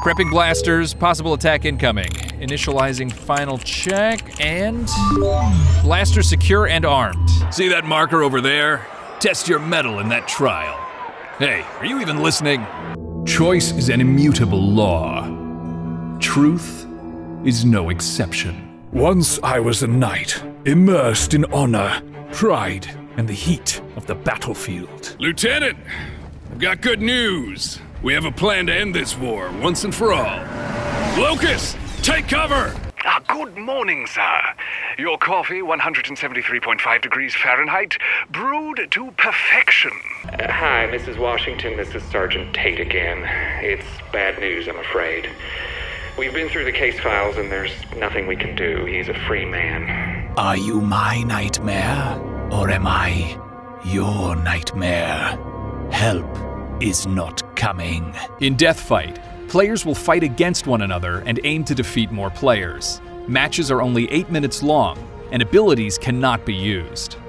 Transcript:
Prepping blasters, possible attack incoming. Initializing final check, and... blaster secure and armed. See that marker over there? Test your mettle in that trial. Hey, are you even listening? Choice is an immutable law. Truth is no exception. Once I was a knight, immersed in honor, pride, and the heat of the battlefield. Lieutenant, I've got good news. We have a plan to end this war once and for all. Locust, take cover! Good morning, sir. Your coffee, 173.5 degrees Fahrenheit, brewed to perfection. Hi, Mrs. Washington. This is Sergeant Tate again. It's bad news, I'm afraid. We've been through the case files and there's nothing we can do. He's a free man. Are you my nightmare, or am I your nightmare? Help is not coming. In Deathfight, players will fight against one another and aim to defeat more players. Matches are only 8 minutes long, and abilities cannot be used.